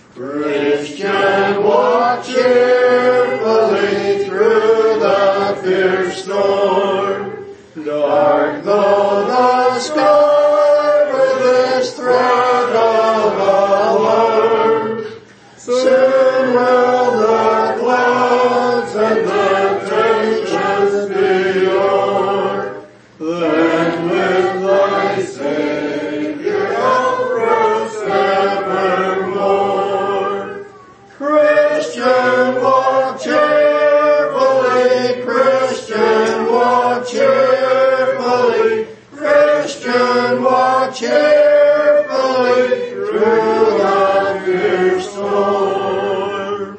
Christian, walk cheerfully through the fierce storm. Dark though the sky with its threat of alarm, soon will the clouds and the tensions be o'er. Then with thy Savior uproots evermore. Christian, walk cheerfully, Christian, walk cheerfully, Christian, walk cheerfully through the fierce storm.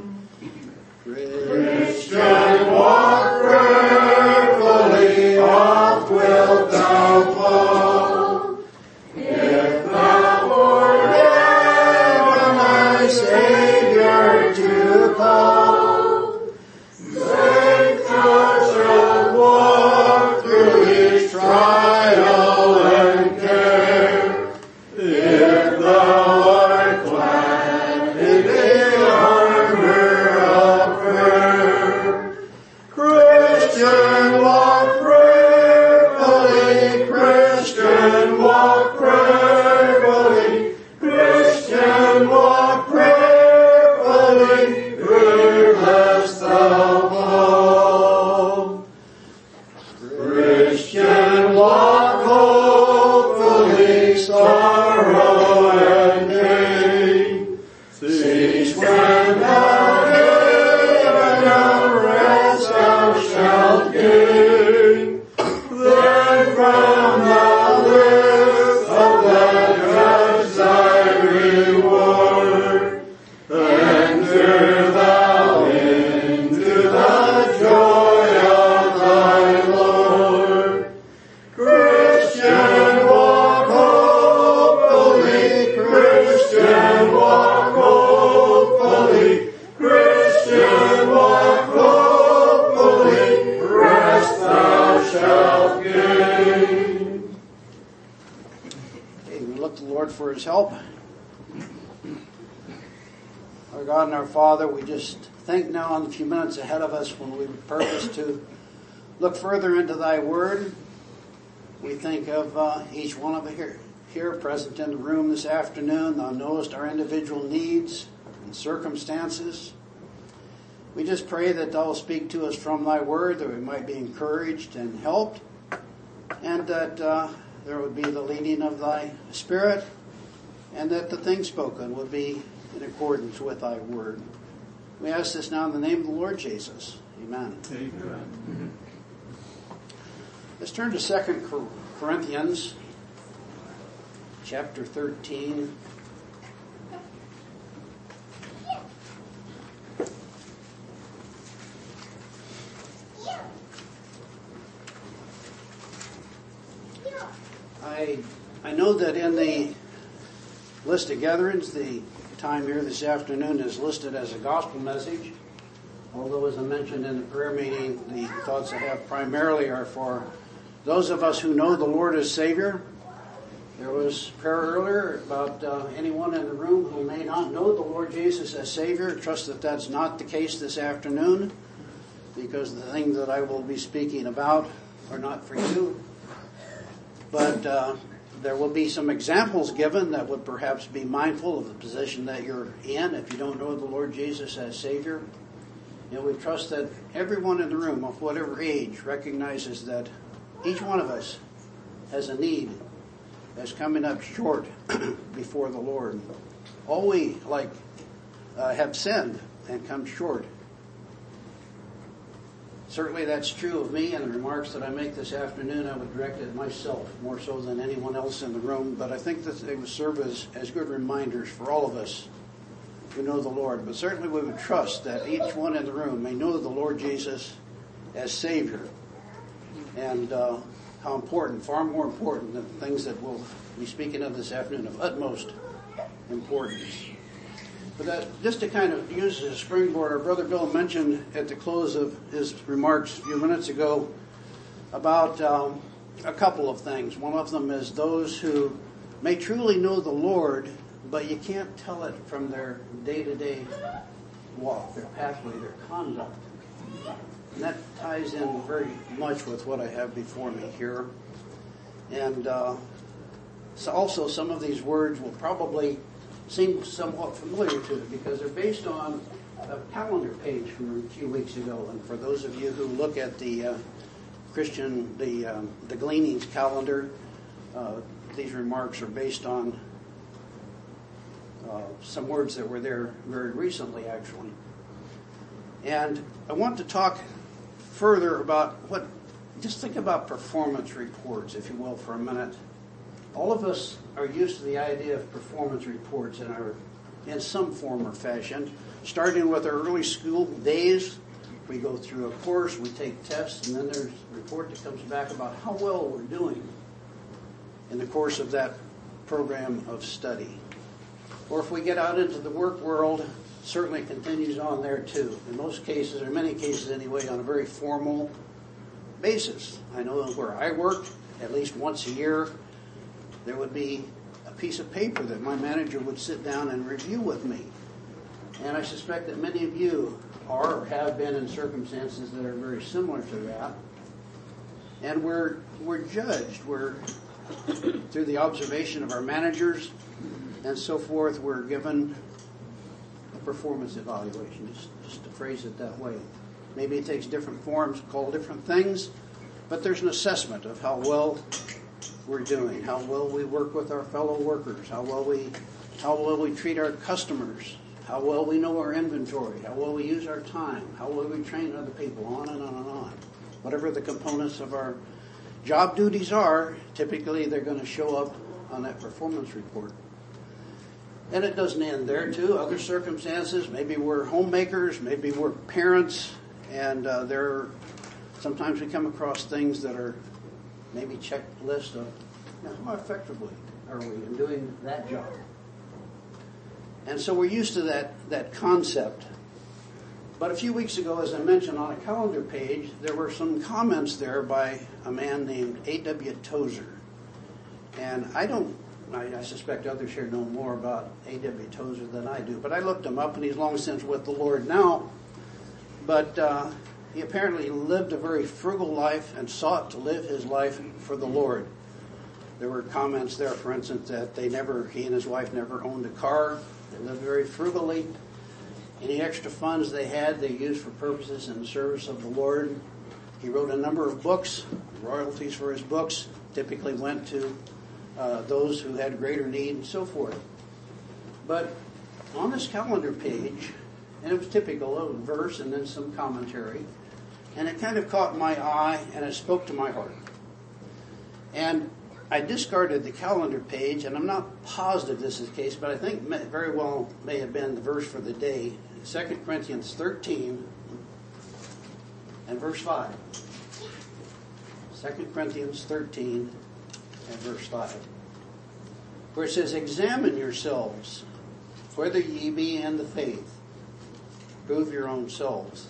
Christian, walk prayerfully, oft wilt thou fall. If thou forget thy Savior to call, then thou shalt walk through each trial and care. If thou art clad in the armor of prayer, Christian, walk prayerfully, Christian, walk prayerfully, Christian, walk prayerfully, fear lest thou fall. Christian, walk hopefully, sorrow and pain cease when thou given a rest thou shalt gain. Then from the lips of the judge thy reward, enter thou into the joy of thy Lord. Christian, walk hopefully, Christian, walk hopefully, Christian, walk hopefully, rest thou shalt gain. Okay, we look to the Lord for His help. Our God and our Father, we just think now on the few minutes ahead of us when we purpose to look further into Thy Word. We think of each one of us here present in the room this afternoon. Thou knowest our individual needs and circumstances. We just pray that Thou will speak to us from Thy Word, that we might be encouraged and helped, and that there would be the leading of Thy Spirit, and that the things spoken would be in accordance with Thy Word. We ask this now in the name of the Lord Jesus. Amen. Amen. Let's turn to 2 Corinthians chapter 13. I know that in the list of gatherings, the time here this afternoon is listed as a gospel message. Although, as I mentioned in the prayer meeting, the thoughts I have primarily are for those of us who know the Lord as Savior. There was prayer earlier about anyone in the room who may not know the Lord Jesus as Savior. I trust that that's not the case this afternoon, because the things that I will be speaking about are not for you. But there will be some examples given that would perhaps be mindful of the position that you're in if you don't know the Lord Jesus as Savior. And we trust that everyone in the room, of whatever age, recognizes that each one of us has a need that's coming up short before the Lord. All we have sinned and come short. Certainly that's true of me, and the remarks that I make this afternoon I would direct at myself more so than anyone else in the room, but I think that they would serve as good reminders for all of us who know the Lord. But certainly we would trust that each one in the room may know the Lord Jesus as Savior, and how important, far more important than the things that we'll be speaking of this afternoon, of utmost importance. But that, just to kind of use as a springboard, our brother Bill mentioned at the close of his remarks a few minutes ago about a couple of things. One of them is those who may truly know the Lord but you can't tell it from their day-to-day walk, their pathway, their conduct. And that ties in very much with what I have before me here. And so also some of these words will probably seem somewhat familiar to you because they're based on a calendar page from a few weeks ago. And for those of you who look at the the Gleanings calendar, these remarks are based on some words that were there very recently, actually. And I want to talk further about just think about performance reports, if you will, for a minute. All of us are used to the idea of performance reports in some form or fashion. Starting with our early school days, we go through a course, we take tests, and then there's a report that comes back about how well we're doing in the course of that program of study. Or if we get out into the work world, certainly continues on there too. In most cases, or many cases anyway, on a very formal basis. I know where I worked, at least once a year, there would be a piece of paper that my manager would sit down and review with me. And I suspect that many of you are or have been in circumstances that are very similar to that. And we're judged. We're through the observation of our managers and so forth, we're given a performance evaluation, just to phrase it that way. Maybe it takes different forms, called different things, but there's an assessment of how well we're doing, how well we work with our fellow workers, how well we treat our customers, how well we know our inventory, how well we use our time, how well we train other people, on and on and on. Whatever the components of our job duties are, typically they're going to show up on that performance report. And it doesn't end there too. Other circumstances, maybe we're homemakers, maybe we're parents, and sometimes we come across things that are maybe checklist of how effectively are we in doing that job. And so we're used to that concept. But a few weeks ago, as I mentioned, on a calendar page, there were some comments there by a man named A.W. Tozer. And I suspect others here know more about A.W. Tozer than I do, but I looked him up, and he's long since with the Lord now. But he apparently lived a very frugal life and sought to live his life for the Lord. There were comments there, for instance, that he and his wife never owned a car. They lived very frugally. Any extra funds they had, they used for purposes in the service of the Lord. He wrote a number of books. Royalties for his books typically went to those who had greater need and so forth. But on this calendar page, and it was typical of a verse and then some commentary, and it kind of caught my eye and it spoke to my heart. And I discarded the calendar page, and I'm not positive this is the case, but I think very well may have been the verse for the day, 2 Corinthians 13 and verse 5. 2 Corinthians 13 and verse 5. Where it says, "Examine yourselves, whether ye be in the faith. Prove your own selves."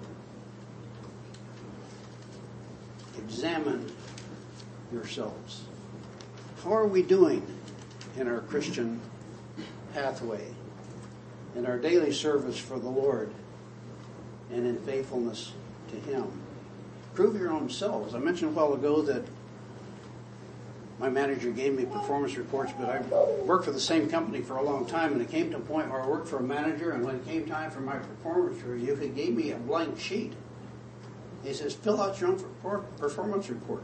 Examine yourselves. How are we doing in our Christian pathway, in our daily service for the Lord, and in faithfulness to Him? Prove your own selves. I mentioned a while ago that my manager gave me performance reports, but I worked for the same company for a long time, and it came to a point where I worked for a manager, and when it came time for my performance review, he gave me a blank sheet. He says, "Fill out your own performance report."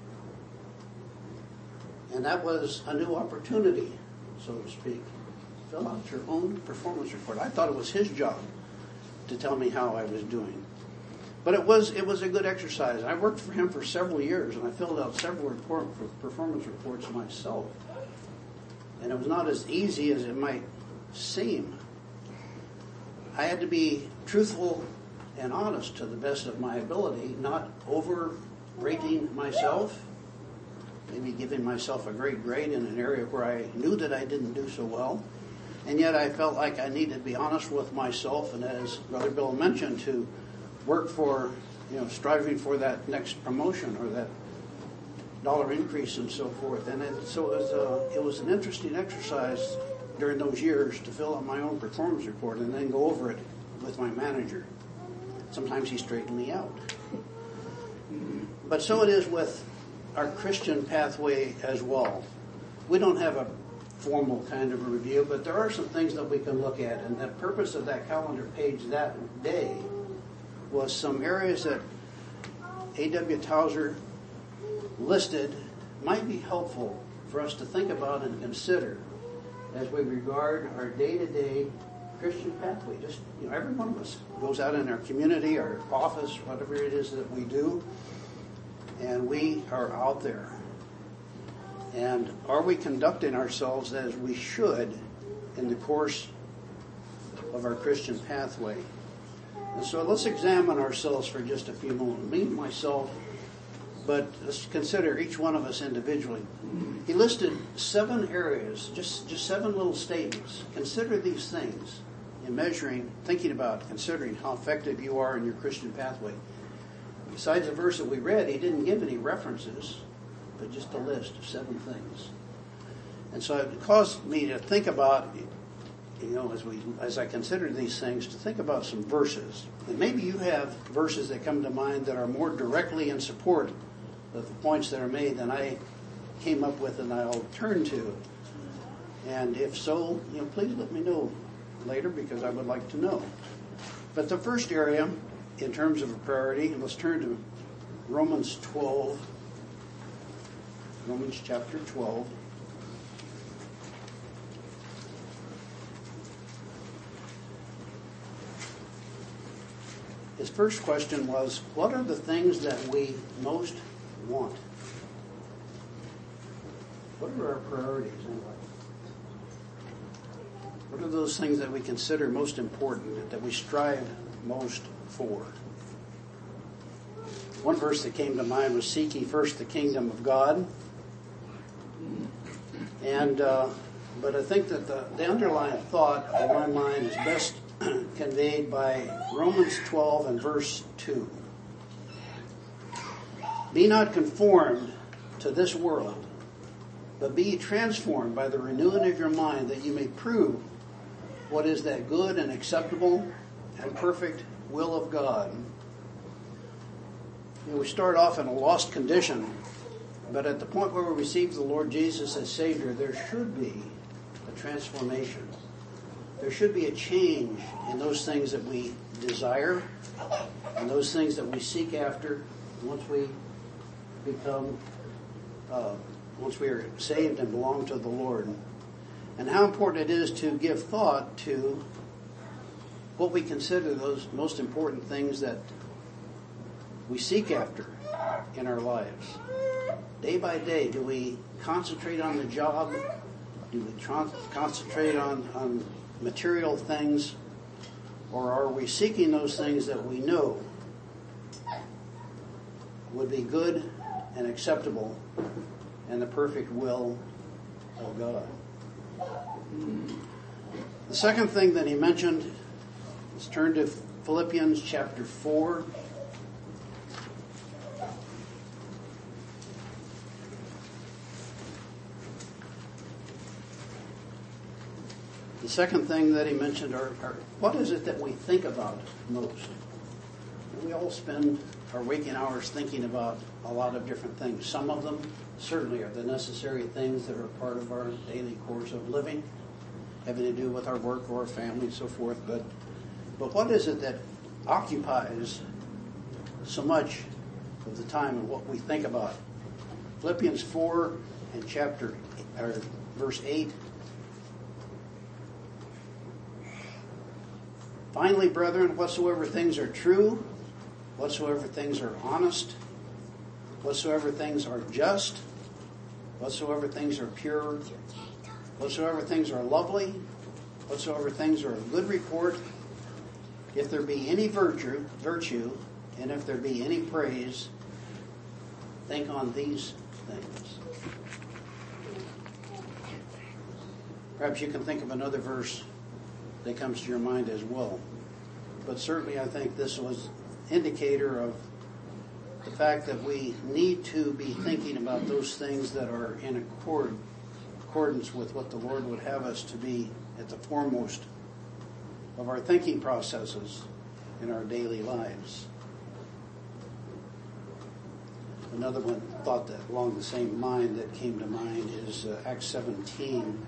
And that was a new opportunity, so to speak. Fill out your own performance report. I thought it was his job to tell me how I was doing. But it was a good exercise. I worked for him for several years, and I filled out several performance reports myself. And it was not as easy as it might seem. I had to be truthful and honest to the best of my ability, not overrating myself, maybe giving myself a great grade in an area where I knew that I didn't do so well. And yet I felt like I needed to be honest with myself, and as Brother Bill mentioned, to work for, striving for that next promotion or that dollar increase and so forth. And so it was an interesting exercise during those years to fill out my own performance report and then go over it with my manager. Sometimes he straightened me out. But so it is with our Christian pathway as well. We don't have a formal kind of a review, but there are some things that we can look at. And the purpose of that calendar page that day was some areas that A.W. Tozer listed might be helpful for us to think about and consider as we regard our day-to-day Christian pathway. Just, every one of us goes out in our community, our office, whatever it is that we do, and we are out there. And are we conducting ourselves as we should in the course of our Christian pathway? And so let's examine ourselves for just a few moments. Me, myself, but let's consider each one of us individually. He listed 7 areas, just 7 little statements. Consider these things in measuring, thinking about, considering how effective you are in your Christian pathway. Besides the verse that we read, he didn't give any references, but just a list of 7 things. And so it caused me to think about, as I consider these things, to think about some verses. And maybe you have verses that come to mind that are more directly in support of the points that are made than I came up with and I'll turn to. And if so, please let me know later, because I would like to know. But the first area, in terms of a priority, let's turn to Romans 12. Romans chapter 12. His first question was, what are the things that we most want? What are our priorities anyway? What are those things that we consider most important, that we strive most for? One verse that came to mind was, seek ye first the kingdom of God. And but I think that the underlying thought in my mind is best conveyed by Romans 12 and verse 2. Be not conformed to this world, but be ye transformed by the renewing of your mind, that you may prove what is that good and acceptable and perfect will of God. We start off in a lost condition, but at the point where we receive the Lord Jesus as Savior, there should be a transformation. There should be a change in those things that we desire and those things that we seek after once we become, once we are saved and belong to the Lord. And how important it is to give thought to what we consider those most important things that we seek after in our lives. Day by day, do we concentrate on the job? Do we concentrate on material things? Or are we seeking those things that we know would be good and acceptable and the perfect will of God? The second thing that he mentioned, let's turn to Philippians chapter 4. The second thing that he mentioned are what is it that we think about most? We all spend our waking hours thinking about a lot of different things. Some of them certainly are the necessary things that are part of our daily course of living, having to do with our work or our family and so forth. But what is it that occupies so much of the time and what we think about? Philippians 4 and verse 8. Finally, brethren, whatsoever things are true, whatsoever things are honest, whatsoever things are just, whatsoever things are pure, whatsoever things are lovely, whatsoever things are of good report, if there be any virtue, and if there be any praise, think on these things. Perhaps you can think of another verse that comes to your mind as well. But certainly I think this was indicator of the fact that we need to be thinking about those things that are in accordance with what the Lord would have us to be at the foremost of our thinking processes in our daily lives. Another one thought that along the same line that came to mind is Acts 17.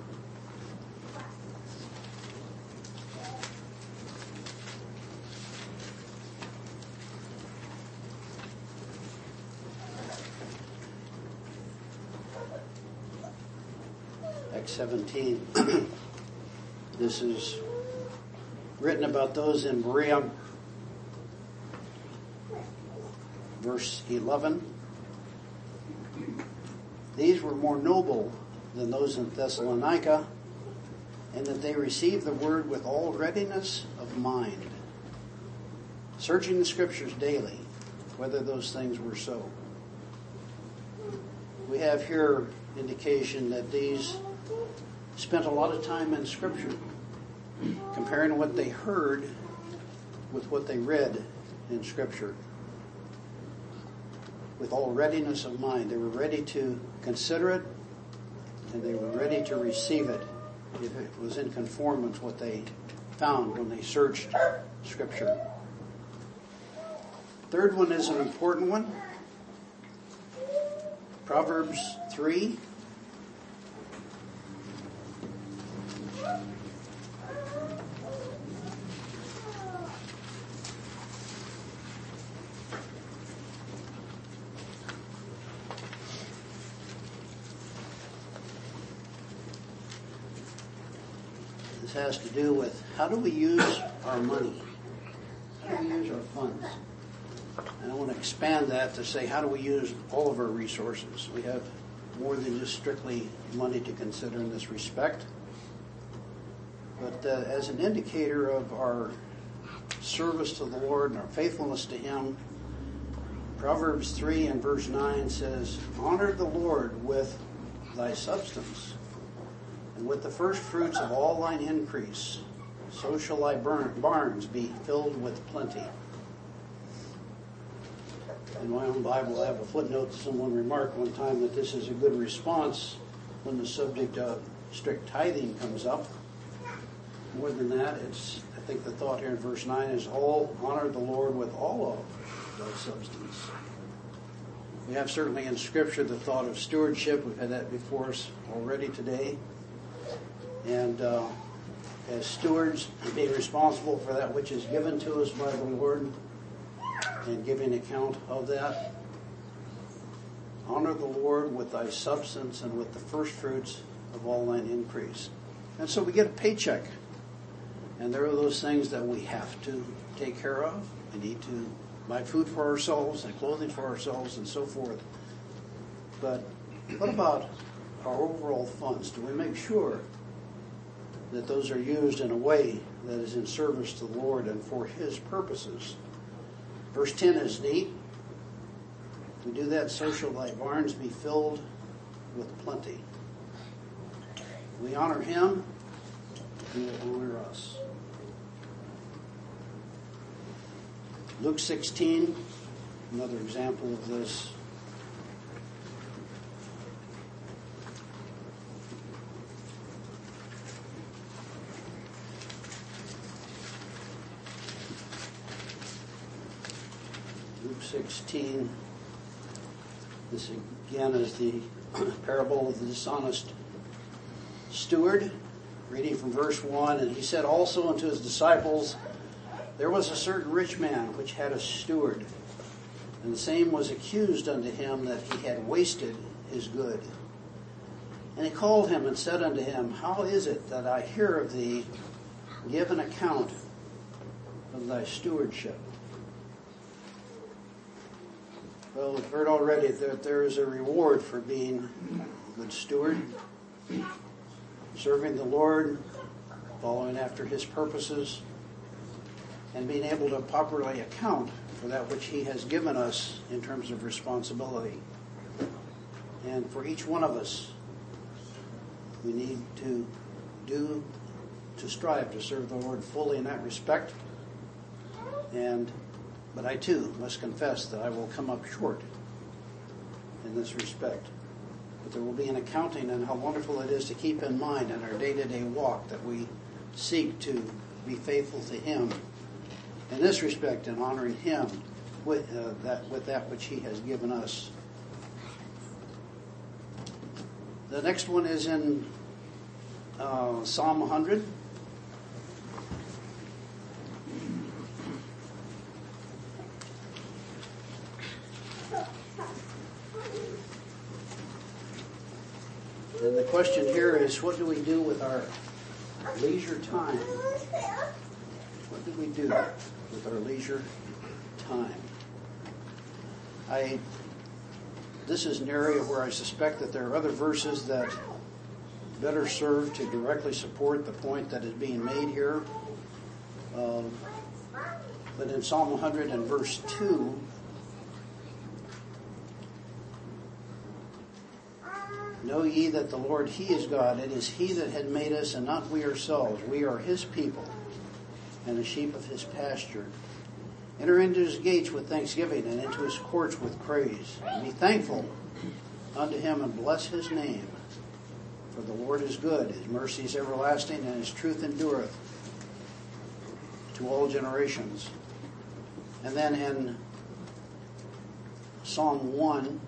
Acts 17. This is written about those in Berea. Verse 11. These were more noble than those in Thessalonica, and that they received the word with all readiness of mind, searching the scriptures daily, whether those things were so. We have here indication that these spent a lot of time in scripture, comparing what they heard with what they read in scripture. With all readiness of mind. They were ready to consider it, and they were ready to receive it if it was in conformance with what they found when they searched scripture. Third one is an important one. Proverbs 3. This has to do with how do we use our money? How do we use our funds? And I want to expand that to say how do we use all of our resources? We have more than just strictly money to consider in this respect. But as an indicator of our service to the Lord and our faithfulness to Him, Proverbs 3 and verse 9 says, "Honor the Lord with thy substance, and with the first fruits of all thine increase, so shall thy barns be filled with plenty." In my own Bible, I have a footnote. Someone remarked one time that this is a good response when the subject of strict tithing comes up. More than that, I think the thought here in verse 9 is honor the Lord with all of thy substance. We have certainly in Scripture the thought of stewardship. We've had that before us already today. And as stewards, being responsible for that which is given to us by the Lord and giving account of that. Honor the Lord with thy substance and with the first fruits of all thine increase. And so we get a paycheck. And there are those things that we have to take care of. We need to buy food for ourselves and clothing for ourselves and so forth. But what about our overall funds? Do we make sure that those are used in a way that is in service to the Lord and for His purposes? Verse 10 is neat. If we do that, so shall thy barns be filled with plenty. We honor Him, He will honor us. Luke 16, another example of this. Luke 16, this again is the parable of the dishonest steward. Reading from verse 1, "And he said also unto his disciples, There was a certain rich man which had a steward, and the same was accused unto him that he had wasted his good. And he called him and said unto him, How is it that I hear of thee? Give an account of thy stewardship." Well, we've heard already that there is a reward for being a good steward, serving the Lord, following after His purposes, and being able to properly account for that which He has given us in terms of responsibility. And for each one of us, we need to strive to serve the Lord fully in that respect. But I too must confess that I will come up short in this respect. but there will be an accounting, and how wonderful it is to keep in mind in our day-to-day walk that we seek to be faithful to Him in this respect and honoring Him with that which He has given us. The next one is in Psalm 100. And the question here is, what do we do with our leisure time? What do we do with our leisure time? This is an area where I suspect that there are other verses that better serve to directly support the point that is being made here. But in Psalm 100 and verse 2, know ye that the Lord, He is God. It is He that had made us and not we ourselves. We are His people and the sheep of His pasture. Enter into His gates with thanksgiving and into His courts with praise. Be thankful unto Him and bless His name. For the Lord is good. His mercy is everlasting and His truth endureth to all generations. And then in Psalm 1,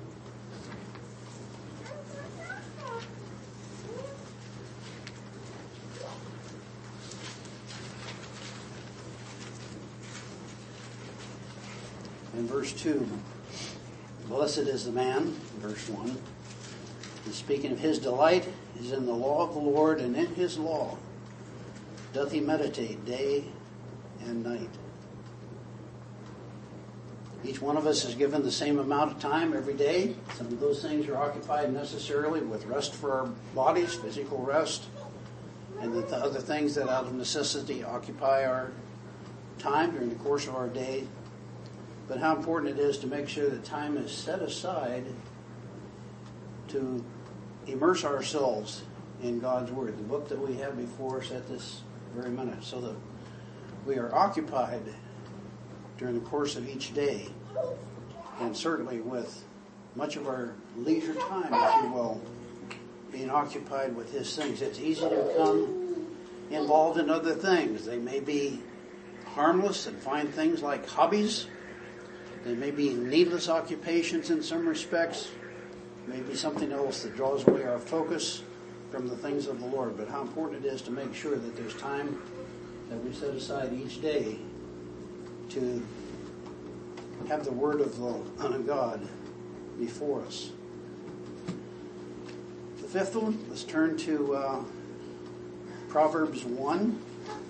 in verse 2, blessed is the man, verse 1, and speaking of his delight is in the law of the Lord, and in His law doth he meditate day and night. Each one of us is given the same amount of time every day. Some of those things are occupied necessarily with rest for our bodies, physical rest, and the other things that out of necessity occupy our time during the course of our day. But how important it is to make sure that time is set aside to immerse ourselves in God's Word, the book that we have before us at this very minute, so that we are occupied during the course of each day, and certainly with much of our leisure time, if you will, being occupied with His things. It's easy to become involved in other things. They may be harmless and find things like hobbies. They may be needless occupations in some respects. Maybe something else that draws away our focus from the things of the Lord. But how important it is to make sure that there's time that we set aside each day to have the Word of God before us. The fifth one, let's turn to Proverbs 1.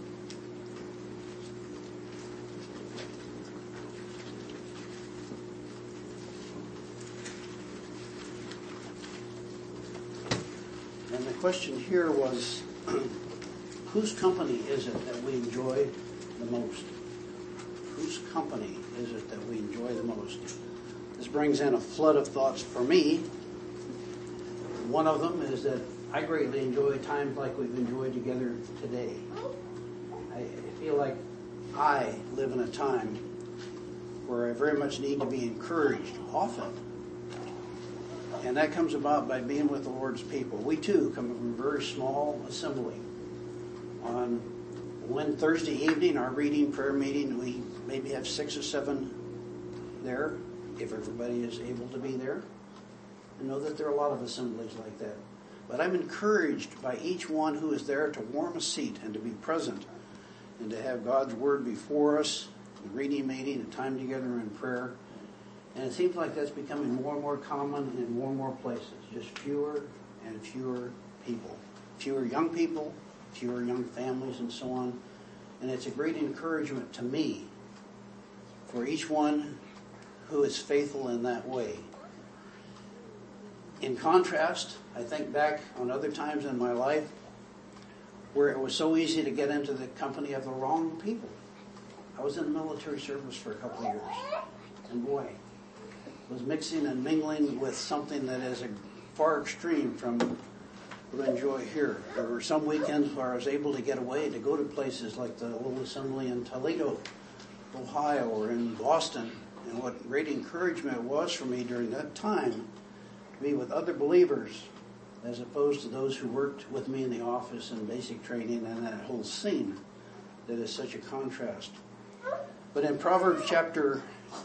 And the question here was, whose company is it that we enjoy the most? Whose company is it that we enjoy the most? This brings in a flood of thoughts for me. One of them is that I greatly enjoy times like we've enjoyed together today. I feel like I live in a time where I very much need to be encouraged often. And that comes about by being with the Lord's people. We too come from a very small assembly. On one Thursday evening, our reading prayer meeting, we maybe have 6 or 7 there, if everybody is able to be there. I know that there are a lot of assemblies like that. But I'm encouraged by each one who is there to warm a seat and to be present and to have God's Word before us, a reading meeting, a time together in prayer. And it seems like that's becoming more and more common in more and more places. Just fewer and fewer people. Fewer young people, fewer young families, and so on. And it's a great encouragement to me for each one who is faithful in that way. In contrast, I think back on other times in my life where it was so easy to get into the company of the wrong people. I was in the military service for a couple of years. And boy, was mixing and mingling with something that is a far extreme from what I enjoy here. There were some weekends where I was able to get away to go to places like the little assembly in Toledo, Ohio, or in Boston. And what great encouragement it was for me during that time be with other believers as opposed to those who worked with me in the office and basic training and that whole scene that is such a contrast. But in Proverbs chapter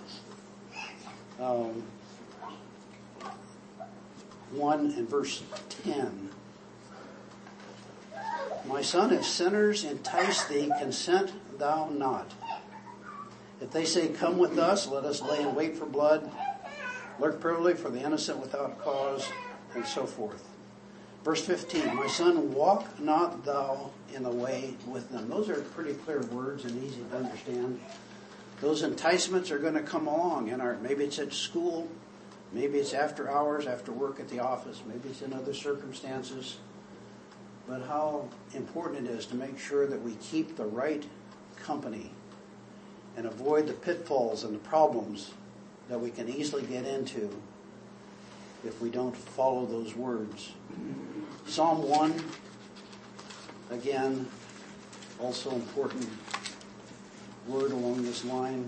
1 and verse 10, my son, if sinners entice thee, consent thou not. If they say, come with us, let us lay in wait for blood, lurk privily for the innocent without cause, and so forth. Verse 15, my son, walk not thou in the way with them. Those are pretty clear words and easy to understand. Those enticements are going to come along maybe it's at school, maybe it's after hours, after work at the office, maybe it's in other circumstances. But how important it is to make sure that we keep the right company and avoid the pitfalls and the problems that we can easily get into if we don't follow those words. Psalm 1, again, also important word along this line.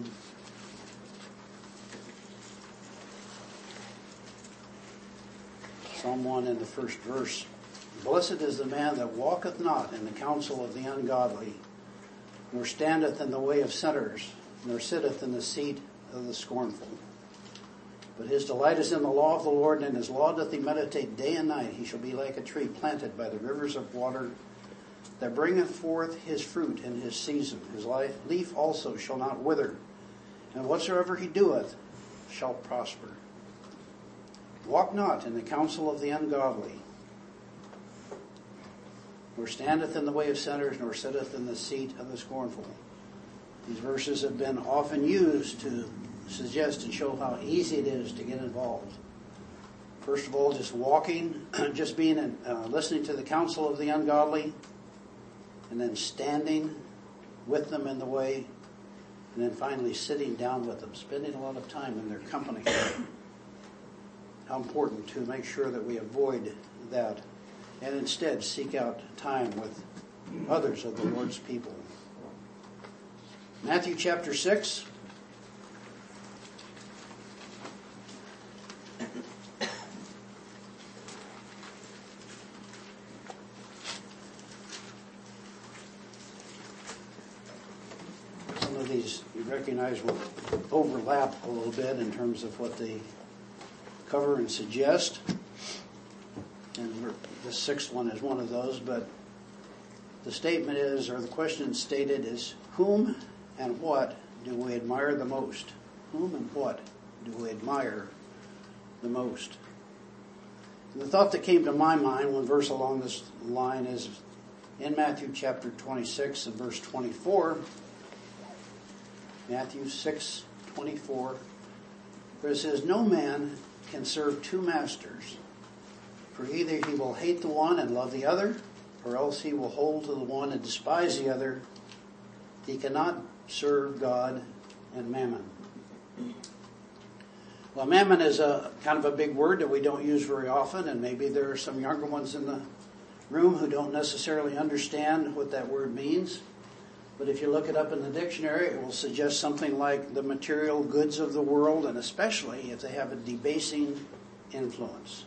Psalm 1 in the first verse. Blessed is the man that walketh not in the counsel of the ungodly, nor standeth in the way of sinners, nor sitteth in the seat of the scornful. But his delight is in the law of the Lord, and in his law doth he meditate day and night. He shall be like a tree planted by the rivers of water, that bringeth forth his fruit in his season. His leaf also shall not wither, and whatsoever he doeth shall prosper. Walk not in the counsel of the ungodly, nor standeth in the way of sinners, nor sitteth in the seat of the scornful. These verses have been often used to suggest and show how easy it is to get involved. First of all, just walking, just being listening to the counsel of the ungodly, and then standing with them in the way, and then finally sitting down with them, spending a lot of time in their company. How important to make sure that we avoid that and instead seek out time with others of the Lord's people. Matthew chapter 6. Some of these you recognize will overlap a little bit in terms of what they cover and suggest. And the sixth one is one of those, but the statement is, or the question stated is, whom and what do we admire the most? Whom and what do we admire the most? And the thought that came to my mind, one verse along this line, is in Matthew chapter 26 and verse 24. Matthew 6:24, where it says, no man can serve two masters, for either he will hate the one and love the other, or else he will hold to the one and despise the other. He cannot serve God and mammon. Well, mammon is a kind of a big word that we don't use very often, and maybe there are some younger ones in the room who don't necessarily understand what that word means. But if you look it up in the dictionary, it will suggest something like the material goods of the world, and especially if they have a debasing influence.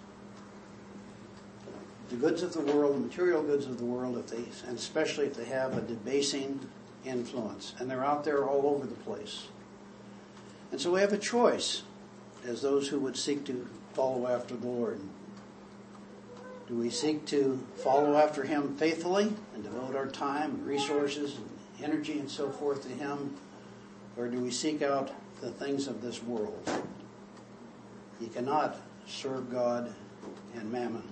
The goods of the world, the material goods of the world, and especially if they have a debasing influence. And they're out there all over the place. And so we have a choice as those who would seek to follow after the Lord. Do we seek to follow after Him faithfully and devote our time and resources and energy and so forth to Him? Or do we seek out the things of this world? You cannot serve God and mammon.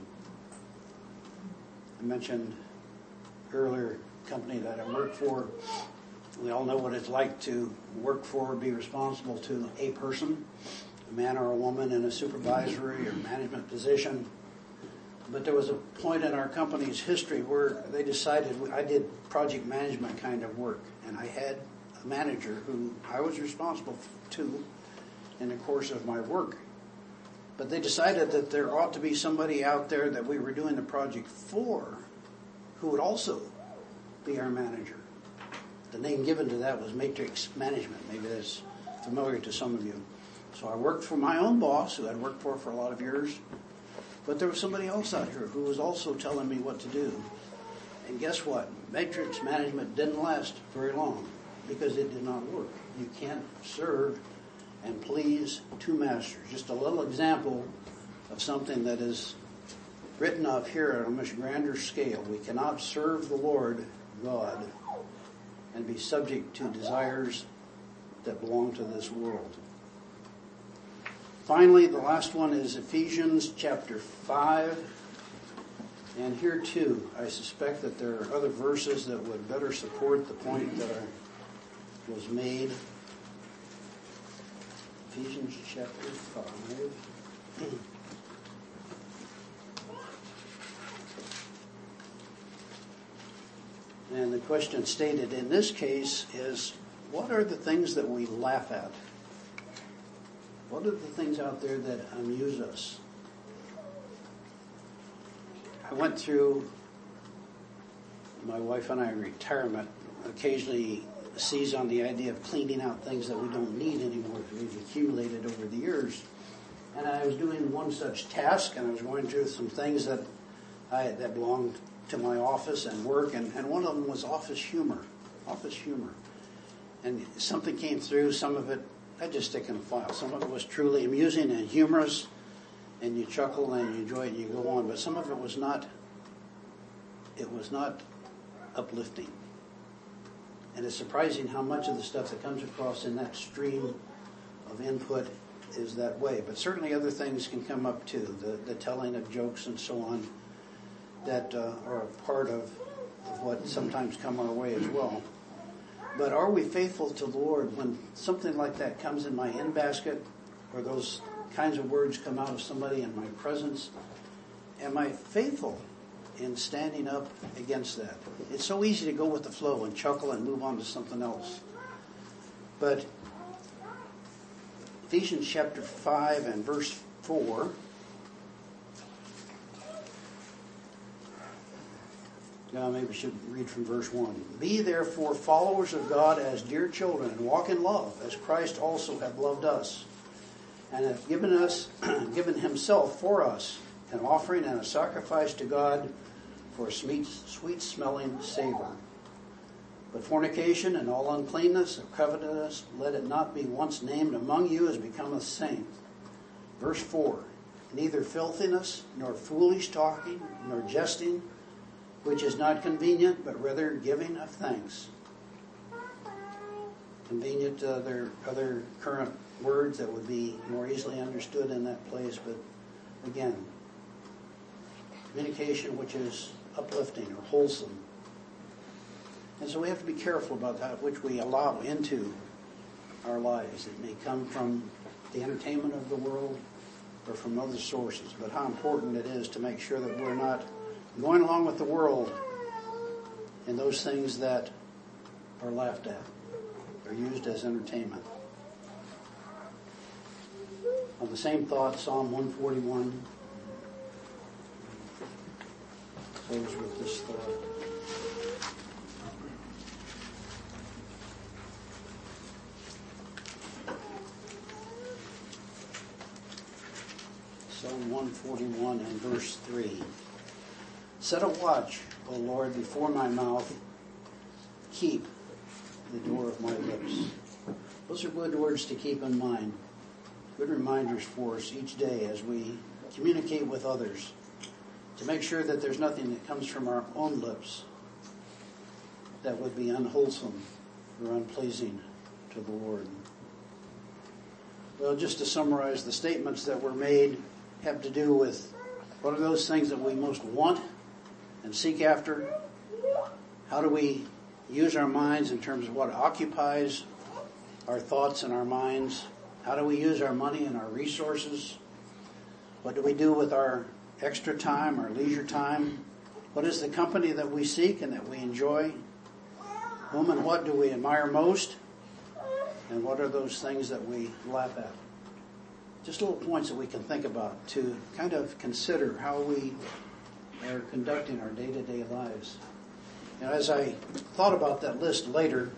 I mentioned earlier the company that I work for. We all know what it's like to work for, be responsible to a person, a man or a woman in a supervisory or management position. But there was a point in our company's history where they decided, I did project management kind of work, and I had a manager who I was responsible to in the course of my work. But they decided that there ought to be somebody out there that we were doing the project for who would also be our manager. The name given to that was matrix management. Maybe that's familiar to some of you. So I worked for my own boss, who I'd worked for a lot of years, But there was somebody else out here who was also telling me what to do. And guess what? Matrix management didn't last very long because it did not work. You can't serve and please two masters. Just a little example of something that is written of here on a much grander scale. We cannot serve the Lord God and be subject to desires that belong to this world. Finally, the last one is Ephesians chapter 5. And here too, I suspect that there are other verses that would better support the point that was made. Ephesians chapter 5. And the question stated in this case is, what are the things that we laugh at? What are the things out there that amuse us? I went through, my wife and I, retirement, occasionally seize on the idea of cleaning out things that we don't need anymore that we've accumulated over the years. And I was doing one such task, and I was going through some things that belonged to my office and work, and one of them was office humor. And something came through, some of it I just stick in a file. Some of it was truly amusing and humorous, and you chuckle and you enjoy it and you go on. But some of it was not. It was not uplifting. And it's surprising how much of the stuff that comes across in that stream of input is that way. But certainly other things can come up too. The telling of jokes and so on that are a part of what sometimes come our way as well. But are we faithful to the Lord when something like that comes in my in basket, or those kinds of words come out of somebody in my presence? Am I faithful in standing up against that? It's so easy to go with the flow and chuckle and move on to something else. But Ephesians chapter 5 and verse 4. Now maybe we should read from verse 1. Be therefore followers of God as dear children, and walk in love, as Christ also hath loved us, and hath given himself for us, an offering and a sacrifice to God for a sweet-smelling savor. But fornication and all uncleanness of covetousness, let it not be once named among you as becometh saint. Verse 4. Neither filthiness, nor foolish talking, nor jesting, which is not convenient, but rather giving of thanks. Convenient, there are other current words that would be more easily understood in that place, but again, communication which is uplifting or wholesome. And so we have to be careful about that which we allow into our lives. It may come from the entertainment of the world or from other sources, but how important it is to make sure that we're not going along with the world in those things that are laughed at, are used as entertainment. On the same thought, Psalm 141 close with this thought. Psalm 141 and verse 3. Set a watch, O Lord, before my mouth. Keep the door of my lips. Those are good words to keep in mind. Good reminders for us each day as we communicate with others, to make sure that there's nothing that comes from our own lips that would be unwholesome or unpleasing to the Lord. Well, just to summarize, the statements that were made have to do with what are those things that we most want and seek after. How do we use our minds in terms of what occupies our thoughts and our minds? How do we use our money and our resources? What do we do with our extra time, our leisure time? What is the company that we seek and that we enjoy? Whom and what do we admire most? And what are those things that we laugh at? Just little points that we can think about to kind of consider how we are conducting our day-to-day lives. And as I thought about that list later,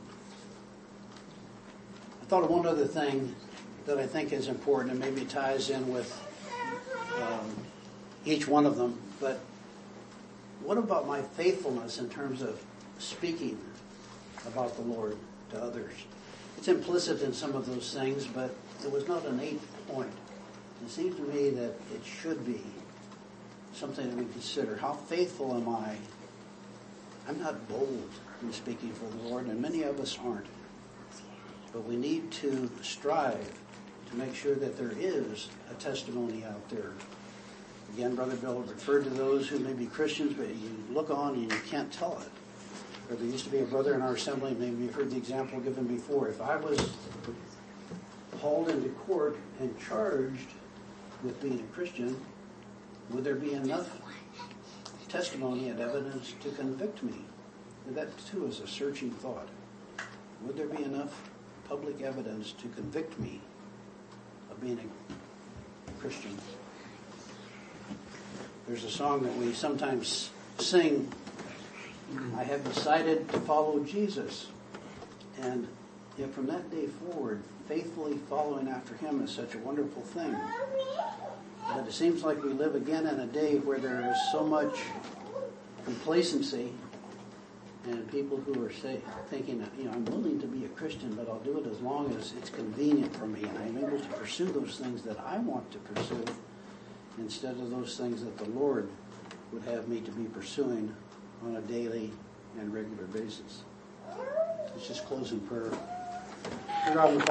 I thought of one other thing that I think is important and maybe ties in with each one of them, but what about my faithfulness in terms of speaking about the Lord to others? It's implicit in some of those things, but it was not an 8th point. It seems to me that it should be something that we consider. How faithful am I? I'm not bold in speaking for the Lord, and many of us aren't. But we need to strive to make sure that there is a testimony out there. Again, Brother Bill referred to those who may be Christians, but you look on and you can't tell it. Or there used to be a brother in our assembly, maybe you've heard the example given before. If I was hauled into court and charged with being a Christian, would there be enough testimony and evidence to convict me? And that too is a searching thought. Would there be enough public evidence to convict me of being a Christian? There's a song that we sometimes sing, I have decided to follow Jesus. And yet from that day forward, faithfully following after him is such a wonderful thing. But it seems like we live again in a day where there is so much complacency and people who are thinking, I'm willing to be a Christian, but I'll do it as long as it's convenient for me and I'm able to pursue those things that I want to pursue instead of those things that the Lord would have me to be pursuing on a daily and regular basis. Let's just close in prayer.